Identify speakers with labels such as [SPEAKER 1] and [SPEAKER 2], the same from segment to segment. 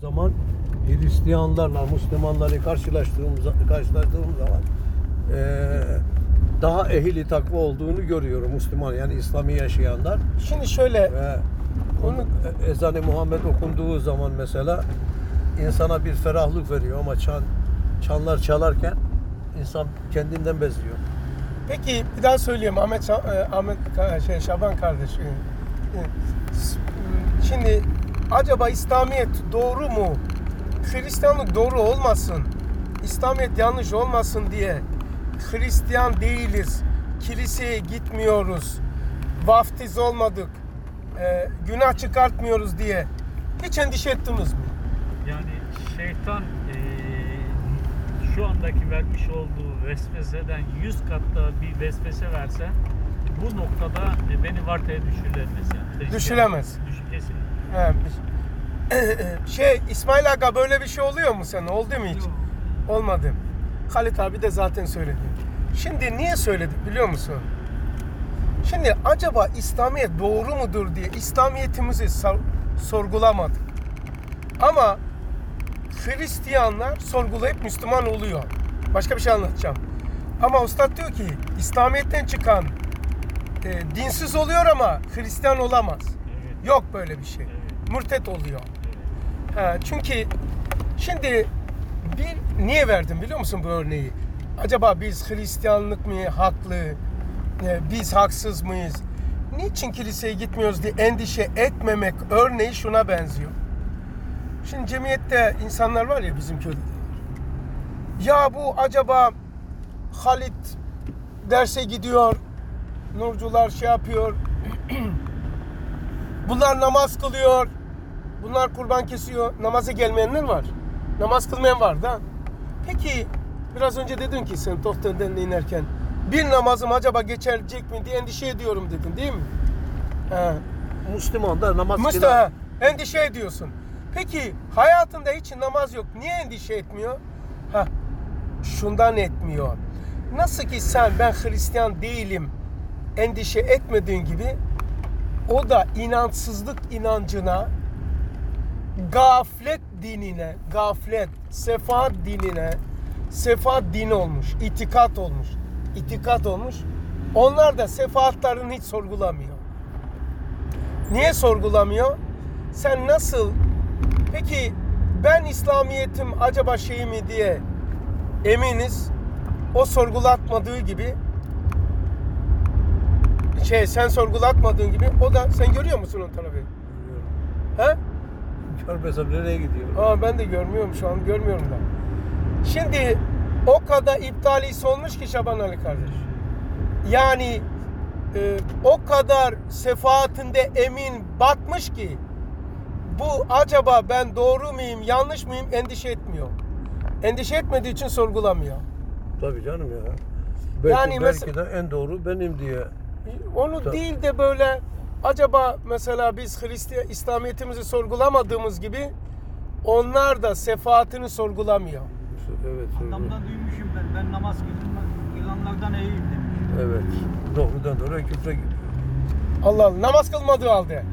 [SPEAKER 1] zaman Hristiyanlarla Müslümanları karşılaştığım zaman daha ehli takva olduğunu görüyorum Müslüman, yani İslami yaşayanlar.
[SPEAKER 2] Şimdi şöyle
[SPEAKER 1] Onu ezan-ı Muhammed okunduğu zaman mesela insana bir ferahlık veriyor ama çanlar çalarken insan kendinden beziyor.
[SPEAKER 2] peki bir daha söyleyeyim Şaban kardeş. Şimdi acaba İslamiyet doğru mu? Hristiyanlık doğru olmasın, İslamiyet yanlış olmasın diye Hristiyan değiliz, kiliseye gitmiyoruz, vaftiz olmadık, günah çıkartmıyoruz diye hiç endişe ettiniz mi?
[SPEAKER 3] Yani şeytan şu andaki vermiş olduğu vesveseden 100 kat daha bir vesvese verse bu noktada beni vartaya düşürülemez yani.
[SPEAKER 2] Düşüremez.
[SPEAKER 3] Kesin.
[SPEAKER 2] İsmail Aga, böyle bir şey oluyor mu sen? Oldu mu hiç?
[SPEAKER 3] Yok.
[SPEAKER 2] Olmadı. Halit abi de zaten söyledi. Şimdi niye söyledi biliyor musun? Şimdi acaba İslamiyet doğru mudur diye İslamiyetimizi sorgulamadık. Ama Hristiyanlar sorgulayıp Müslüman oluyor. Başka bir şey anlatacağım. Ama Üstad diyor ki İslamiyet'ten çıkan dinsiz oluyor ama Hristiyan olamaz.
[SPEAKER 3] Evet.
[SPEAKER 2] Yok böyle bir şey.
[SPEAKER 3] Evet.
[SPEAKER 2] Mürtet oluyor.
[SPEAKER 3] Evet.
[SPEAKER 2] Çünkü şimdi niye verdim biliyor musun bu örneği? Acaba biz Hristiyanlık mı haklı? Biz haksız mıyız? Niçin kiliseye gitmiyoruz diye endişe etmemek örneği şuna benziyor. Şimdi cemiyette insanlar var ya, bizim köyde. Ya bu acaba Halit derse gidiyor, nurcular şey yapıyor, bunlar namaz kılıyor, bunlar kurban kesiyor, namaza gelmeyenler var, namaz kılmayan var da. Peki biraz önce dedin ki sen Tohten'den inerken bir namazım acaba geçecek mi diye endişe ediyorum dedin, değil mi?
[SPEAKER 1] Müslüman da namaz
[SPEAKER 2] Mustafa, endişe ediyorsun. Peki hayatında hiç namaz yok, niye endişe etmiyor? Şundan etmiyor. Nasıl ki ben Hristiyan değilim endişe etmediğin gibi, o da inançsızlık inancına, gaflet dinine, sefaat dinine, sefaat dini olmuş, itikat olmuş. Onlar da sefaatlerini hiç sorgulamıyor. Niye sorgulamıyor? Sen nasıl, peki ben İslamiyetim acaba şey mi diye eminiz, o sorgulatmadığı gibi, sen sorgulatmadığın gibi, o da, sen görüyor musun o tarafı?
[SPEAKER 1] Görüyorum. Görmesem nereye gidiyor?
[SPEAKER 2] Ben de görmüyorum, şu an görmüyorum da. Şimdi o kadar iptalisi olmuş ki Şaban Ali kardeş. Yani o kadar sefaatinde emin batmış ki, bu acaba ben doğru muyum, yanlış mıyım endişe etmiyor. Endişe etmediği için sorgulamıyor.
[SPEAKER 1] Tabii canım ya. Belki de en doğru benim diye.
[SPEAKER 2] Onu değil de böyle, acaba mesela biz İslamiyetimizi sorgulamadığımız gibi onlar da sefaatini sorgulamıyor.
[SPEAKER 1] Evet.
[SPEAKER 4] Adamdan duymuşum ben namaz kılanlardan iyiyim demiş.
[SPEAKER 1] Evet. Doğrudan doğru küfre gidiyor.
[SPEAKER 2] Allah Allah, namaz kılmadığı halde.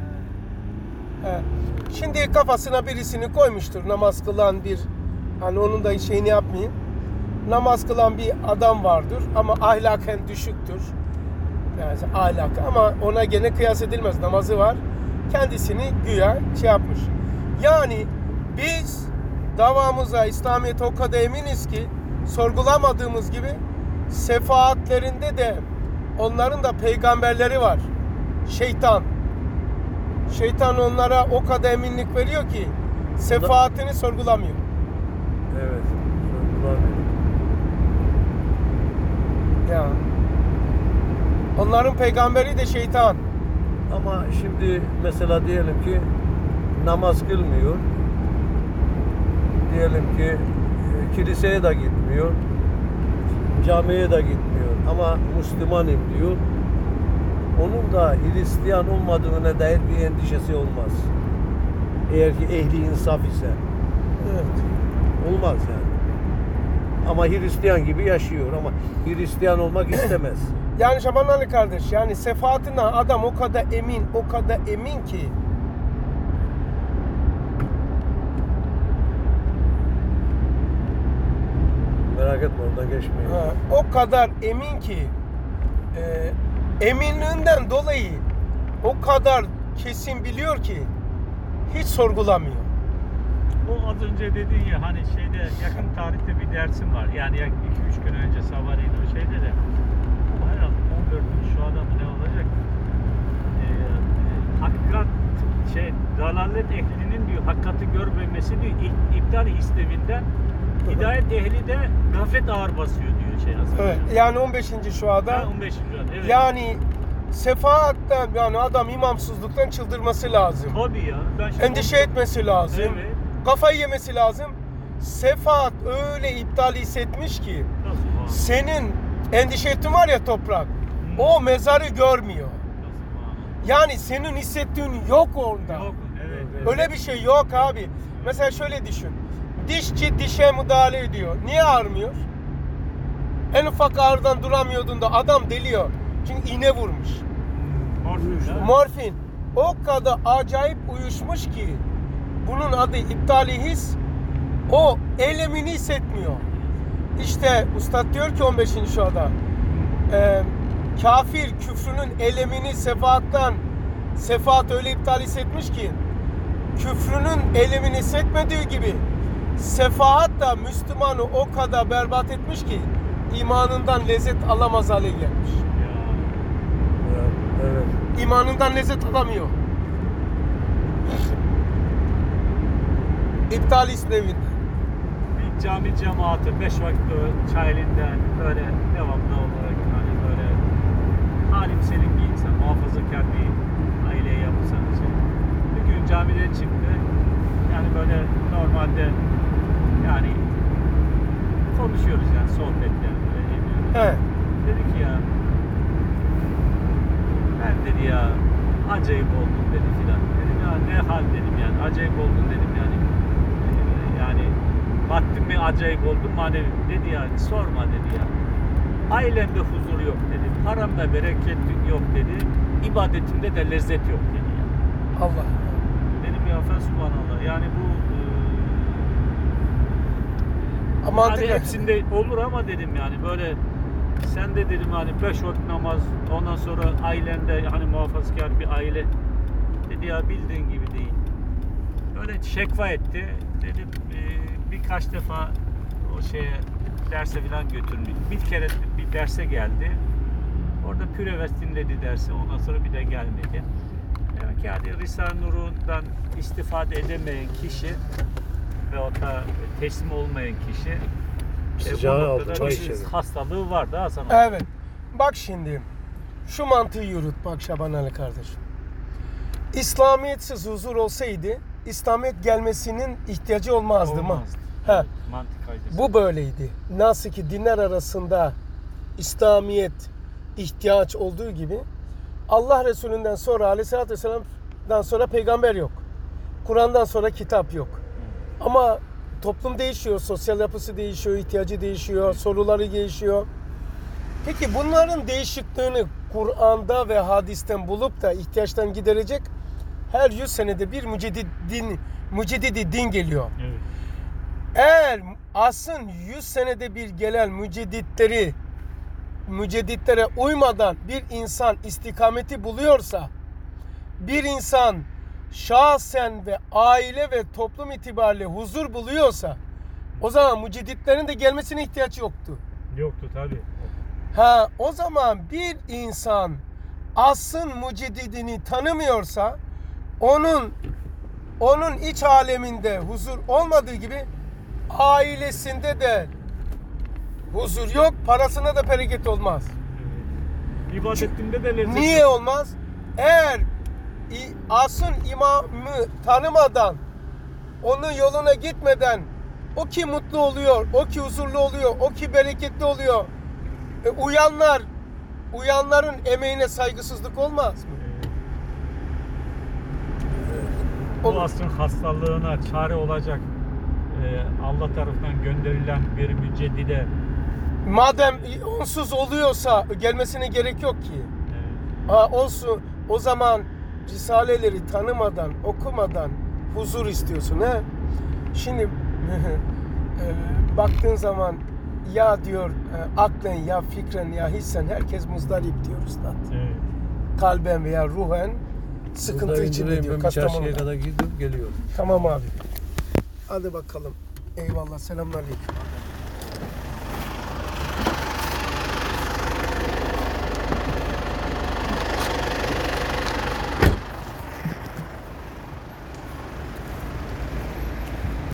[SPEAKER 2] Şimdi kafasına birisini koymuştur, namaz kılan bir, hani onun da şeyini yapmayayım. Namaz kılan bir adam vardır ama ahlaken düşüktür. Yani ahlakı, ama ona gene kıyas edilmez. Namazı var. Kendisini güya şey yapmış. Yani biz davamıza, İslamiyet'e o kadar eminiz ki sorgulamadığımız gibi sefaatlerinde de onların da peygamberleri var. Şeytan onlara o kadar eminlik veriyor ki sefaatini sorgulamıyor.
[SPEAKER 1] Evet. Sorgulamıyor.
[SPEAKER 2] Ya. Onların peygamberi de şeytan.
[SPEAKER 1] Ama şimdi mesela diyelim ki namaz kılmıyor. Diyelim ki kiliseye de gitmiyor. Camiye de gitmiyor. Ama Müslümanım diyor. Onun da Hristiyan olmadığına dair bir endişesi olmaz. Eğer ki ehli insaf ise.
[SPEAKER 2] Evet.
[SPEAKER 1] Olmaz yani. Ama Hristiyan gibi yaşıyor ama Hristiyan olmak istemez.
[SPEAKER 2] Yani Şaban Ali kardeş, yani sefaatine adam o kadar emin ki
[SPEAKER 1] Merak etme, oradan geçmeyin.
[SPEAKER 2] Ha, o kadar emin ki eminliğinden dolayı o kadar kesin biliyor ki hiç sorgulamıyor.
[SPEAKER 3] O az önce dediğin ya hani şeyde yakın tarihte bir dersim var. Yani 2-3 gün önce sabahleyin o şeyde de herhalde 14 gün şu adam ne olacak? Hakikat dalalet ehlinin diyor hakikati görmemesi diyor iptal isteminden hidayet ehli de gaflet ağır basıyor diyor şey aslında.
[SPEAKER 2] Evet, yani 15. şuada
[SPEAKER 3] 15. Evet.
[SPEAKER 2] yani sefaatten yani adam imamsızlıktan çıldırması lazım.
[SPEAKER 3] Tabii ya. Ben şimdi
[SPEAKER 2] Endişe etmesi lazım.
[SPEAKER 3] Evet.
[SPEAKER 2] Kafayı yemesi lazım. Sefaat öyle iptal hissetmiş ki
[SPEAKER 3] Nasıl var?
[SPEAKER 2] senin endişe ettiğin var ya toprak. O mezarı görmüyor.
[SPEAKER 3] Nasıl var?
[SPEAKER 2] Yani senin hissettiğin yok orada.
[SPEAKER 3] Yok. Evet.
[SPEAKER 2] Öyle bir şey yok abi. Mesela şöyle düşün. Dişçi dişe müdahale ediyor. Niye ağrımıyor? En ufak ağrıdan duramıyordun da adam deliyor. Çünkü iğne vurmuş.
[SPEAKER 3] Morfin ha?
[SPEAKER 2] Morfin o kadar acayip uyuşmuş ki bunun adı iptali his. O elemini hissetmiyor. İşte Üstad diyor ki 15. şuada kafir küfrünün elemini sefaat öyle iptal hissetmiş ki küfrünün elemini hissetmediği gibi sefaat da Müslümanı o kadar berbat etmiş ki imanından lezzet alamaz hale gelmiş.
[SPEAKER 3] Ya.
[SPEAKER 1] Evet.
[SPEAKER 2] İmanından lezzet alamıyor. İptal isnevinden.
[SPEAKER 3] Bir cami cemaati 5 vakit çayelinden böyle devamlı olarak hani böyle halim selim bir insan, muhafazakar bir aile yapısan için. Bir gün camiden çıktı. Yani böyle normalde yani konuşuyoruz yani sohbetler böyle ediyoruz.
[SPEAKER 2] He.
[SPEAKER 3] Dedi ki ya ben dedi ya acayip oldum dedi filan. Dedim ya ne hal dedim yani acayip oldum dedim yani. Yani baktım mı acayip oldum manevi. Dedi ya sorma dedi ya. Ailemde huzur yok dedi. Paramda bereket yok dedi. İbadetimde de lezzet yok dedi ya.
[SPEAKER 2] Allah.
[SPEAKER 3] Dedim ya subhanallah. Yani bu
[SPEAKER 2] Ama
[SPEAKER 3] hani
[SPEAKER 2] artık
[SPEAKER 3] hepsinde olur ama dedim yani böyle sen de dedim hani 5 vakit namaz ondan sonra ailende hani muhafazakar bir aile dedi ya bildiğin gibi değil. Öyle şekva etti. Dedim birkaç defa o şeye derse falan götürmüş. Bir kere bir derse geldi. Orada püreves dinledi dersi. Ondan sonra bir de gelmedi. Yani yani Risale-i Nur'dan istifade edemeyen kişi ve o da teslim olmayan kişi
[SPEAKER 1] Sıcağı
[SPEAKER 3] bu noktada
[SPEAKER 1] altına
[SPEAKER 3] bir
[SPEAKER 1] içelim.
[SPEAKER 3] hastalığı var da Hasan abi.
[SPEAKER 2] evet. Bak şimdi şu mantığı yürüt bak Şaban Ali kardeşim. İslamiyetsiz huzur olsaydı İslamiyet gelmesinin ihtiyacı olmazdı mı?
[SPEAKER 3] Olmazdı.
[SPEAKER 2] He.
[SPEAKER 3] Evet, mantık kaydesi.
[SPEAKER 2] Bu böyleydi. Nasıl ki dinler arasında İslamiyet ihtiyaç olduğu gibi Allah Resulü'nden sonra Aleyhisselatü Vesselam'dan sonra peygamber yok. Kur'an'dan sonra kitap yok. Ama toplum değişiyor, sosyal yapısı değişiyor, ihtiyacı değişiyor, soruları değişiyor. Peki bunların değişikliğini Kur'an'da ve hadisten bulup da ihtiyaçtan giderecek her 100 senede bir müceddidi din geliyor.
[SPEAKER 3] Evet.
[SPEAKER 2] Eğer asrın 100 senede bir gelen mücedditlere uymadan bir insan istikameti buluyorsa, bir insan şahsen ve aile ve toplum itibariyle huzur buluyorsa, o zaman mücedditlerin de gelmesine ihtiyaç yoktu.
[SPEAKER 3] Yoktu tabii.
[SPEAKER 2] O zaman bir insan asrın müceddidini tanımıyorsa, onun iç aleminde huzur olmadığı gibi ailesinde de huzur yok, parasına da bereket olmaz.
[SPEAKER 3] Evet. İbadetinde de lezzet.
[SPEAKER 2] Niye olmaz? Eğer asrın imamı tanımadan, onun yoluna gitmeden o ki mutlu oluyor, o ki huzurlu oluyor, o ki bereketli oluyor. Uyanların emeğine saygısızlık olmaz mı?
[SPEAKER 3] Bu asrın hastalığına çare olacak Allah tarafından gönderilen bir müceddide.
[SPEAKER 2] Madem onsuz oluyorsa gelmesine gerek yok ki.
[SPEAKER 3] Evet.
[SPEAKER 2] Olsun. O zaman risaleleri tanımadan, okumadan huzur istiyorsun. He? Şimdi baktığın zaman ya diyor aklen ya fikren ya hissen herkes muzdarip diyor Üstad.
[SPEAKER 3] Evet.
[SPEAKER 2] Kalben veya ruhen sıkıntı
[SPEAKER 1] Burada
[SPEAKER 2] içinde
[SPEAKER 1] indireyim,
[SPEAKER 2] diyor
[SPEAKER 1] ben bir çarşıya
[SPEAKER 2] Kastamonu'da.
[SPEAKER 1] kadar gidip geliyorum.
[SPEAKER 2] Tamam abi. Hadi bakalım. Eyvallah. Selamünaleyküm.